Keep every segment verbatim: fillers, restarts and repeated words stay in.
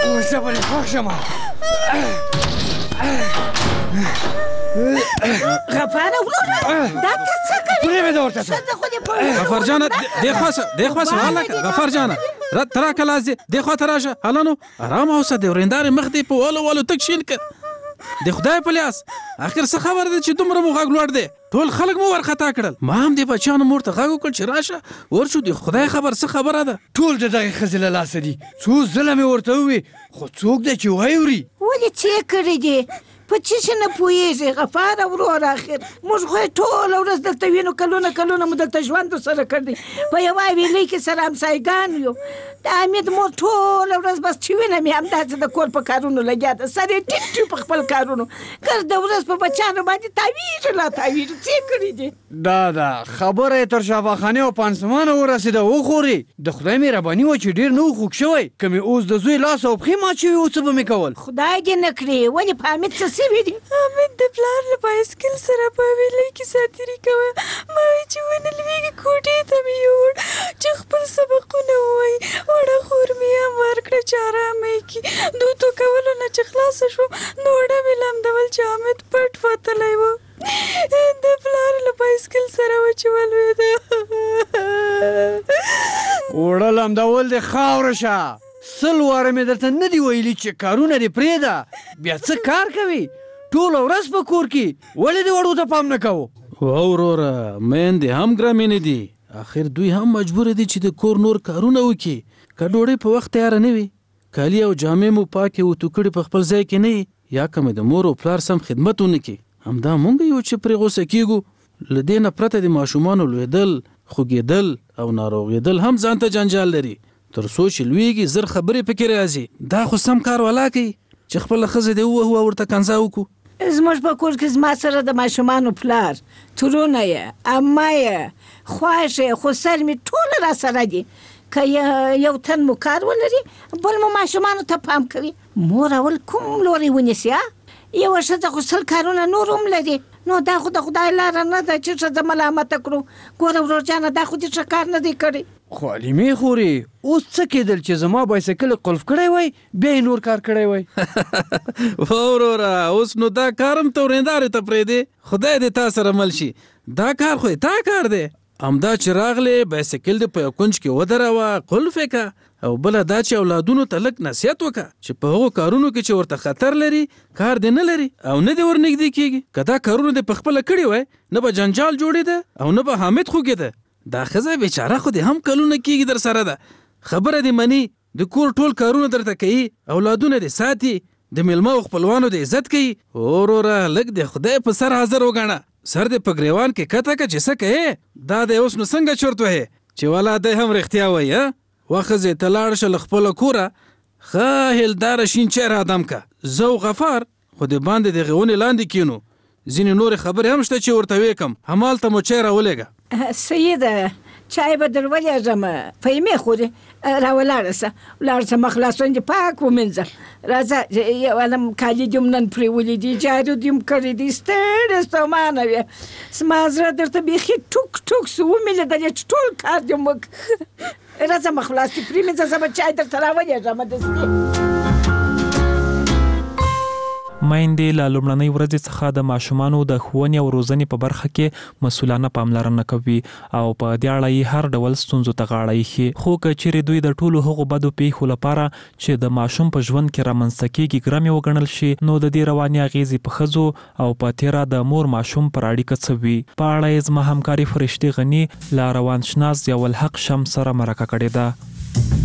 اوس زه به دې خوښ شم. غفاره وروره دا ته څه کوې؟ پرېږده ورته څه ښځه خو دې په غفار جانه دې خوا شه دې خوا شه هلکه غفار جانه ته راکه لاس دې دې خوا ته راشه هلانو ارامه اوسه د ورېندارې مخ دې په والو والو تک شین کړه د خدای په لیاس اخر څه خبر ده چې دومره مو غږ لوړ دی ټول خلک مو ورخطا کړل ما هم دې بچیانو مور ته غږ وکړ چې راشه ورشو د خدای خبر څه خبره ده ټول د دغې ښځې له لاسه دي څو ځله مې ورته ووې خو څوک دی چې واوري ولې څه یې کړي دي په څه شي نه پوهېږي غفاره وروره اخر موږ خو یې ټوله ورځ دلته وینو کلونه کلونه مو دلته ژوند ورسره کړی په یوه حویلۍ کې سره همسایګان یو د حمید مور ټوله ورځ بس چې وینم یې همداسې د کور په کارونو لګیا ده سر یې ټیټ ټیټ په خپل کارونو ګرده ورځ په بچیانو باندې تاویږي لا تاویږي څه یې کړي دي دا ده خبره یې تر شفاخانې او پانسمانه ورسېده وخوري د خدای مهرباني وه چې ډېر نه و خوږ شوی که مې اوس د زوی لاس او پښې مات شوي و څه به مې کول خدای دې نه کړي ولې په حمید څه سوي دي حمید د پلار له بایسکل سره په حویلۍ کې ساتیري کوه ما وی چې ونه لوېږي کوټې ته مې یوړ چې خپل سبقونه ووایي وړه خور مې هم ورکړه چې ارامه یې کړي دوتو کولو نه چې خلاصه شوم نو وړه مې لمدول چې حمید پټ وتلی و د پلار له بایسکل سره و چې ولوېده وړه لمدول دې خاوره شه سل واره مې درته نه دي ویلي چې کارونه دې پرېږده بیا څه کار کوي ټوله ورځ په کور کې ولې دې وړو ته پام نه کوو او وروره میندې هم ګرمینې دي اخر دوی هم مجبور دي چې د کور نور کارونه وکړي که ډوډۍ په وخت تیاره نه وي کالي او جامې مو پاکې و توکړې په خپل ځای کې نه یا که مې د مور او پلار سم خدمت ونه کړي همدا مونږ یو چې پرې غوسه کېږو له دې نه پرته د ماشومانو لوېدل خوږېدل او ناروغېدل هم ځان ته جنجال لري تر څو چې لویږي زر خبرې پکې راځي دا خو سم کار ولا کوي چې خپله ښځه دې ووهو ورته کنځا وکړو زموږ په کور کې زما سره د ماشومانو پلار ترونه یې اما یې خواښ یې خو سر مې ټوله را سره دي که یو تن مو کار ولري بل مو ماشومانو ته پام کوي مور اول کوم لوري ونیسي یوه ښځه خو سل کارونه نور هم لري نو دا خو د خدای لاره نه ده چې ښځه ملامته کړو ګوره ورورجانه دا خو دې ښه کار نه دی کړی خو حلیمې خورې اوس څه کېدل چې زما بایسکل قلف کړی وای بیا یې نور کار کړی وای وروره اوس نو دا کار هم ته ورېندارې ته پرېږدې خدای دې تا سره مل شي دا کار خو تا کار دی همدا چې راغلې بایسکل دې په یو کونج کې ودروه قلف یې که او بله دا چې اولادونو ته لږ نصیحت وکړه چې په هغو کارونو کې چې ورته خطر لري کار دې نه لري او نه دې ورنږدې کېږي که دا کارونه دې پخپله کړي وای نه به جنجال جوړېده او نه به حامد خوږېده دا ښځه بیچاره خو دې هم کلونه کېږي در سره ده خبره دې مني د کور ټول کارونه درته کوي اولادونه دې ساتي د میلمه او خپلوانو دې عزت کوي وروره لږ دې خدای په سر حاضر وګڼه سر دې په ګریوان کې کته که چې څه کوې دا دی اوس نو څنګه چورت وهې چې والا دی هم رښتیا وایي ها وښځې ته لاړه شه له خپله کوره ښه هیلداره شین چای رادم که زه او غفار خو د باندې د غونې لاندې کینو ځینې نورې خبرې هم شته چې ورته ویکم همالته مو چای راولېږه سیده چای به در ولېږم فهمې خورې راولاړه شه ولاړه شه مخ لاسونه دې پاک ومینځه راځه یو عالم کالي دې هم نن پرېولي دي جارو دې هم کړی دي ستړې ستومانه وې زما زړه درته بیخي ټوک ټوک سو ومېلېدلې چې ټول کار دې هم وکړ راځه مخ لاس دې پرېمینځه زه به چای درته راولېږم دستې میندې له لومړنۍ ورځې څخه د ماشومانو د ښوونې او روزنې په برخه کې مسؤلانه پاملرنه کوي او په دې اړه یې هر ډول ستونزو ته غاړه ایښي خو که چیرې دوی د ټولو هغو بدو پیښو لپاره چې د ماشوم په ژوند کې رامنځته کېږي ګرمې وګڼل شي نو د دې رواني اغېزې په ښځو او په تېره د مور ماشوم پر اړیکه څه وي په اړه یې زما همکاري فرشتې غني له روانشناس ضیاءالحق شمس سره مرکه کړې ده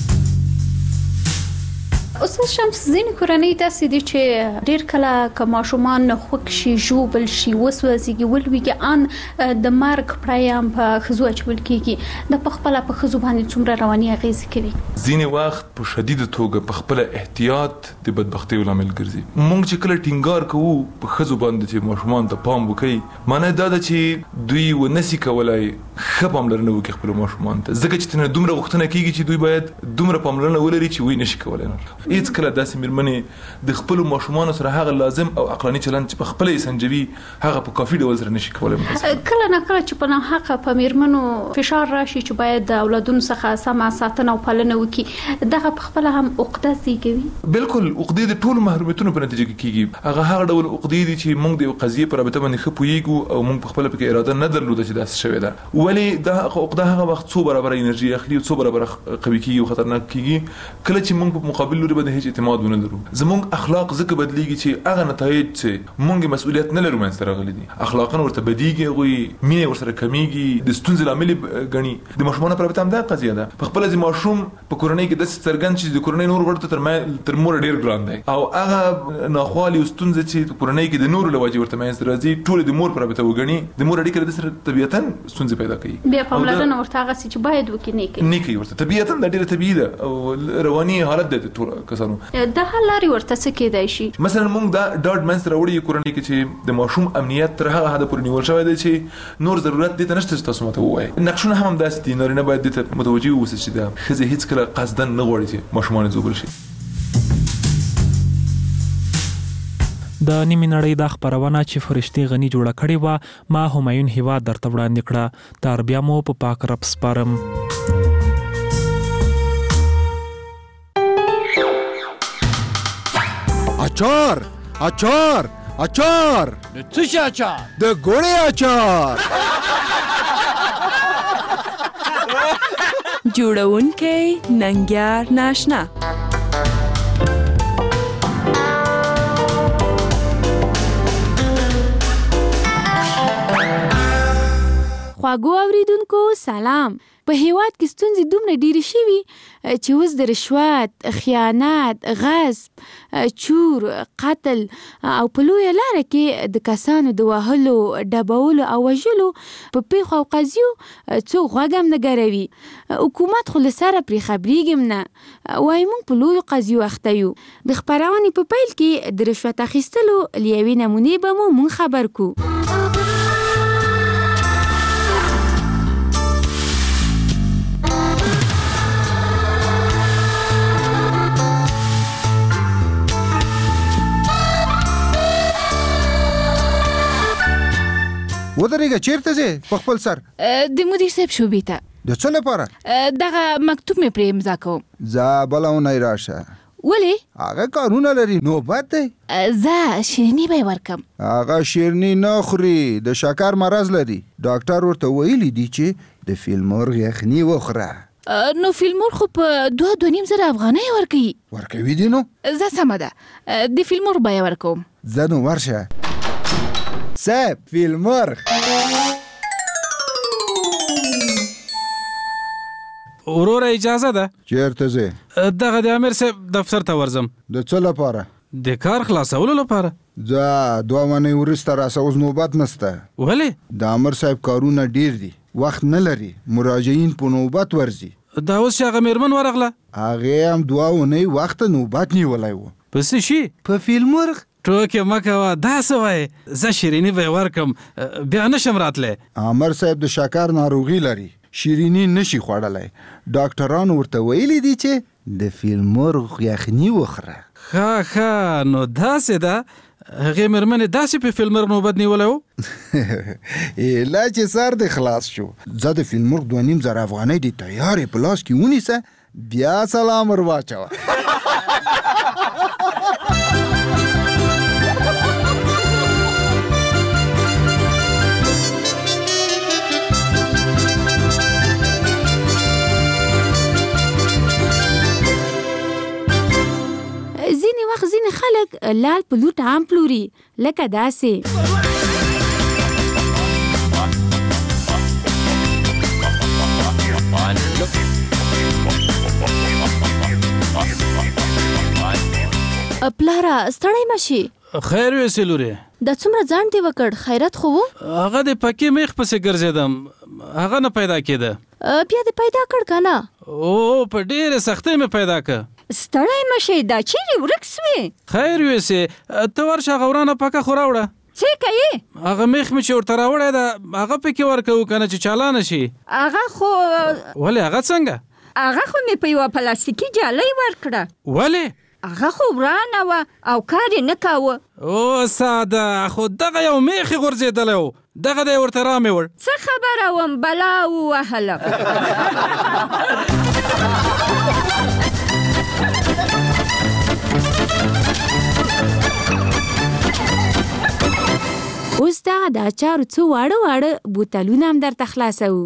استاد شمس ځینې کورنۍ داسې دي چې ډېر کله که ماشومان خوږ شي ژوبل شي وسوځېږي ولوېږي ان د مرګ پړی هم په ښځو اچول کېږي د پخپله په ښځو باندې څومره رواني اغېزې کوي ځینې وخت په شدیده توګه په خپله احتیاط د بدبختیو لامل ګرځي موږ چې کله ټینګار کوو په ښځو باندې چې ماشومانو ته پام وکړي معنی دا ده چې دوی ونسي کولی ښه پاملرنه وکړي خپلو ماشومانو ته ځکه چې ترنه دومره غوښتنه کېږي چې دوی باید دومره پاملرنه ولري چې وی نشي کولی هیڅ کله داسې مېرمنې د خپلو ماشومانو سره هغه لازم او عقلاني چلند چې په خپله یې سنجوي هغه په کافي ډول سره نشي کولی. کله نه کله چې په ناحقه په مېرمنو فشار راشي چې باید د اولادونو څخه سمه ساتنه او پالنه وکړي، دغه په خپله هم عقده زیږوي. بالکل عقدې د ټولو محرومیتونو په نتیجه کې کېږي. هغه هغه ډول عقدې دي چې موږ د یو قضیې په رابطه باندې ښه پوهېږو او موږ په خپله پکې اراده نه درلوده چې داسې شوې ده، ولې دا عقده هغه وخت څو برابره انرژي اخلي او څو برابره قوي کېږي او خطرناک کېږي کله چې موږ په مقابل لوري باندې هیڅ اعتماد ونه لرو. زموږ اخلاق ځکه بدلیږي چې هغه نتایج چې موږ مسؤلیت نه لرو منځته راغلي دي، اخلاقا ورته بدیږي، هغوی مینه ورسره کمیږي، د ستونزې لامل ګڼي. د ماشومانو په رابطه هم دا قضیه ده. په خپله د ماشوم په کورنۍ کې داسې څرګند چې د کورنۍ نور غړو ته تر مور ډېر ګران دی او هغه ناخوالې او ستونزې چې په کورنۍ کې د نورو له وجې ورته منځته راځي ټولې د مور په رابطه وګڼي، د مور اړیکه د سره طبیعتا ستونزې پیدا کوي. بیا پاملرنه ورته هغسې چې باید وکړي نه کوي. نه کوي ورته طبیعتا دا ډېره طبیعي ده او رواني حالت دی د ټولو کسانو. د حل لارې ورته څه کیدای شي؟ مثلا موږ دا ډاډ منځته راوړي کورنۍ کې چې د ماشوم امنیت تر هغه حده پورې نیول شوی دی چې نور ضرورت دې ته نشته چې تاسو ماته ووایئ. نقشونه هم همداسې دي، نارینه باید دې ته متوجه واوسي چې دا ښځې هېڅکله قصدا نه غواړي چې ماشومان یې زوبل شي. د نیمې نړۍ دا خپرونه چې فرشتي غني جوړه کړې وه ما همایون هیواد درته وړاندې کړه. تر بیا مو په پاک رب سپارم. اچار اچار اچار د څه شي اچار؟ د ګوړې اچار. جوړونکی ننګیار ناشنا. خواږو اوریدونکو سلام. په هیواد کې ستونزې دومره ډېرې شوي چې اوس د رشوت، خیانت، غصب، چور، قتل او په لویه لاره کې د کسانو د وهلو، ډبولو او وژلو په پیښو او قضیو څوک غوږ هم نه ګروي. حکومت خو له سره پرې خبرېږي هم نه، وایي موږ په لویو قضیو اخته یو. د خپرونې په پیل کې د رشوت اخیستلو له یوې نمونې به مو موږ خبر کو. ودرېږه چیرته ځې په خپل سر؟ د مدیر صاحب شوبې ته. د څه لپاره؟ دغه مکتوب مې پرې امضا کوم. ځه بله اونۍ راشه. ولې؟ هغه کارونه لري، نوبت دی. زه شیریني به یې ورکم. هغه شیریني نه خوري، د شکر مرض لري. ډاکټر ورته ویلي دي چې د فیلمور یخني وخوره. نو فیلمور خو په دوه دوه نیم زره افغانۍ ورکوي. ورکوي دي نو؟ زه سمه ده، د فیلمور به یې ورکوم. زه نو ورشه. صاحب فیلمور. وروره اجازه ده؟ چیرته ځې؟ دغه د امیر صاحب دفتر ته ورځم. د څه لپاره؟ د کار خلاصولو لپاره. ځه دوه منۍ وروسته راسه، اوس نوبت نسته. ولې؟ د امیر صاحب کارونه ډیر دي، وخت نه لري، مراجعین په نوبت ورځي. دا اوس چې هغه میرمن ورغله؟ هغې هم دوه اونۍ وخت نوبت نیولی و. په څه شي؟ په فیلمرغ. ټوکې مه کوه، دا څه وایې؟ زه شیریني به یې ورکم، بیا نشم راتلی. امیر صاحب د شکر ناروغي لري، شیریني نشي خوړلی. ډاکټرانو ورته ویلي دي چې د فیلمرغ یخني وخوره. ښه ښه، نو داسې ده. هغې مېرمنې داسې په فیلمرغ نوبت نیولی و؟ ایله چې سر دې خلاص شو. زه د فیلمرغ دوه نیم زره افغانۍ دې تیارې په لاس کې ونیسه، بیا سلام ور واچوه. ځینې وخت ځینې خلک لال په لوټ هم پلوري، لکه داسې. پلاره ستړی مه شي. خیر ویسې لورې. دا څومره ځان دې وکړ، خیرات خو و؟ هغه د پکې میخ پسې ګرځېدم، هغه نه پیدا کېده. بیا دې پیدا کړ که نه؟ او په ډېرې سختۍ مې پیدا کړ. ستړی مه شئ، دا چیرې ورک سوې؟ خیر ویسې ته ورشه، هغه ورانه پکه خو راوړه. څه کوې؟ هغه میخ مې چې ورته راوړی ده هغه پکې ورکوو که نه چې چالانه شي. هغه خو ولې هغه څنګه؟ هغه خو مې په یوه پلاستیکي جالۍ ورکړه. ولې؟ هغه خو ورانه وه او کار یې نه کاوه. او ساده خو دغه یو میخې غورځېدلی و، دغه دی ورته رامې وړ. څه خبره وم بلا ووهله. اوس دغه د اچارو څو واړه واړه بوتلونه هم درته خلاصوو.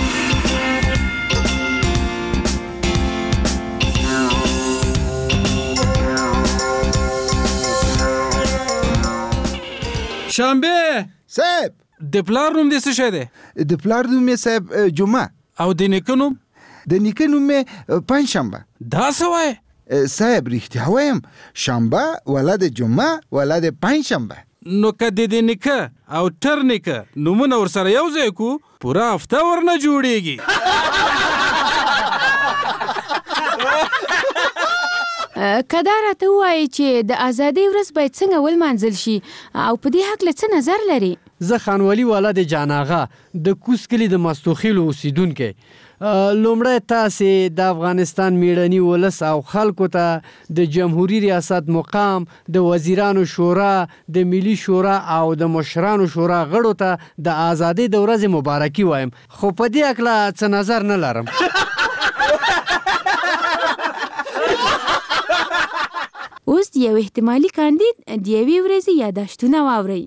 شامبې صاحب، د پلار نوم دې څه شی دی؟ د پلار نوم یې صاحب جمعه. او د نیکه نوم؟ د نیکه نوم یې پنجشنبه. دا څه وایې؟ صاحب رښتیا وایم، شنبه ولد جمعه ولد پنجشنبه. نو که د دې نیکه او ټر نیکه نومونه ورسره یو ځای کو پوره هفته ورنه جوړیږي. که دا راته ووایي چې د ازادۍ ورځ باید څنګه ولمانځل شي او په دې هکله څه نظر لري؟ زه خانولي والا د جان آغا د کوز کلي د مستوخیلو اوسیدونکی. لومړی تاسې د افغانستان میړني ولس او خلکو ته د جمهوریت ریاست مقام، د وزیرانو شورا، د ملي شورا او د مشرانو شورا غړو ته د ازادۍ د ورځې مبارکي وایم، خو په دې هکله څه نظر نه لرم. اوس د یو احتمالي کاندید د یوې ورځې یاداشتونه واورئ.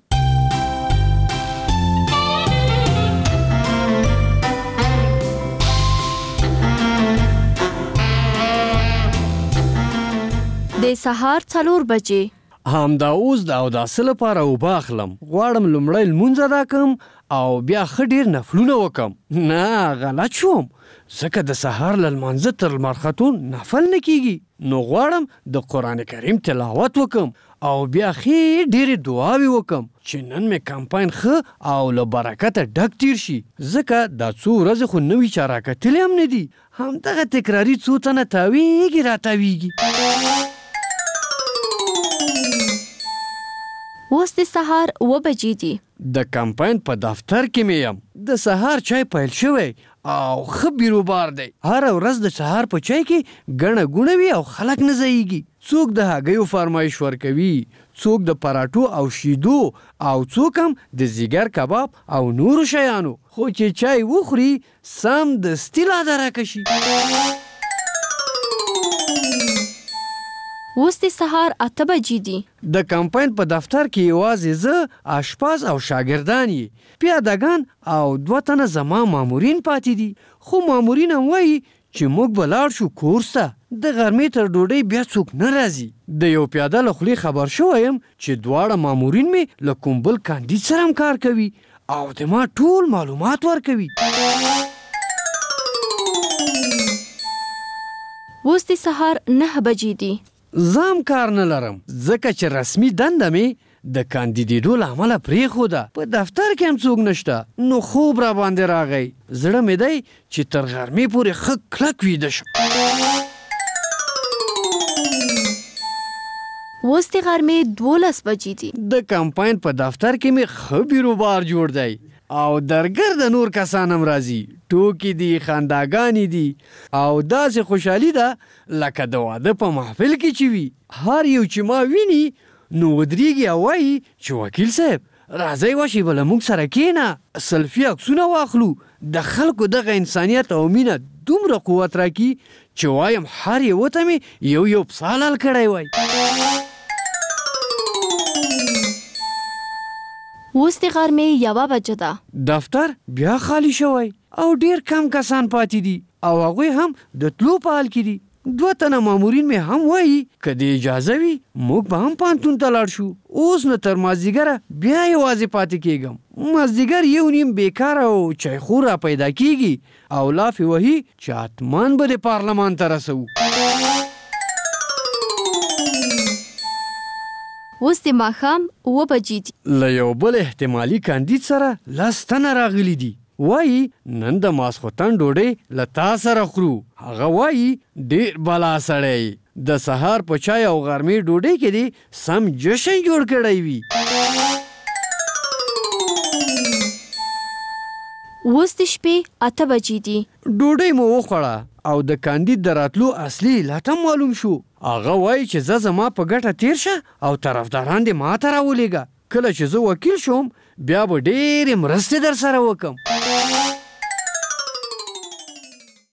د سهار څلور بجې همدا اوس د اوداسه لپاره اوبه اخلم. غواړم لومړی لمونځ ادا کړم او بیا ښه ډېر نفلونه وکړم. نه غلط شوم، ځکه د سهار له لمانځه تر لمر ختو نفل نه کیږي. نو غواړم د قرآن کریم تلاوت وکړم او بیا ښې ډېرې دعاوې وکړم چې نن مې کمپاین ښه او له برکته ډک تیر شي، ځکه دا څو ورځې خو نوي چا راکتلې هم نه دي. همدغه تکراري څو تنه تاویږي راتاویږي. اوس د سهار اوه بجې دي. د کمپاین په دفتر کې مې یم. د سهار چای پیل شوی او ښه بیروبار دی. هره ورځ د سهار په چای کې ګڼه ګوڼه وي او خلک نه ځایږي. څوک د هګیو فرمایش ورکوي، څوک د پراټو او شیدو او څوک هم د زیګر کباب او نورو شیانو. خو چې چای وخوري سم دستي لا درکه شي. اوس د سهار اته بجې دي. د کمپاین په دفتر کې یوازې زه، آشپز او شاګردان یې، پیادهګان او دوه تنه زما مامورین پاتې دي. خو مامورین هم وایي چې موږ به لاړ شو کورس ته. د غرمې تر ډوډۍ بیا څوک نه راځي. د یو پیاده له خولې خبر شوی یم چې دواړه مامورین مې له کوم بل کاندید سره هم کار کوي او د ما ټول معلومات ورکوي. اوس د سهار نه بجې دي. زه هم کار نه لرم، ځکه چې رسمي دنده مې د کاندیدېدو له امله پرېښوده. په دفتر کې هم څوک نشته، نو خوب را باندې راغی. زړه مې دی چې تر غرمې پورې ښه کلک ویده شم. اوس د غرمې دولس بجې دي. د کمپاین په دفتر کې مې ښه بیروبار جوړ دی او درګرده نور کسان هم راځي. ټوکې دي، خنداګانې دي او داسې خوشحالي ده لکه د واده په محفل کې چې وي. هر یو چې ما ویني نو ودرېږي او وایي چې وکیل صاحب راځئ یوه شېبه له موږ سره کښېنه، سلفي عکسونه واخلو. د خلکو دغه انسانیت او مینه دومره قوت راکي چې وایم هر یوه ته مې یو یو پسه حلال کړی وای. اوس د غرمې یوه بجه ده. دفتر بیا خالی شوی او ډیر کم کسان پاتې دي او هغوی هم د تلو په حال کې دي. دوه تنه مامورین مې هم وایي که د اجازه وي موږ به هم پوهنتون ته لاړ شو. اوس نو تر مازدیګره بیا یوازې پاتې کېږم. مازدیګر یو نیم بیکاره او چایخور را پیدا کېږي او لافې وهي چې حتمان به د پارلمان ته رسوو. اوس د ماښام اوه بجې دي. له یو بل احتمالي کاندید سره لس تنه راغلي دي. وایي نن د ماسخوتن ډوډۍ له تا سره خورو. هغه وایي ډېر بلا سړی، د سهار په چای او غرمې ډوډۍ کې دې سم جشن جوړ کړی وي. اوس د شپې اته بجې دي. ډوډۍ مو وخوړه او د کاندید د راتلو اصلي علت هم معلوم شو. هغه وایي چې زه زما په ګټه تیر شه او طرفداران دې ما ته راولېږه. کله چې زه وکیل شوم بیا به ډېرې مرستې در سره وکم.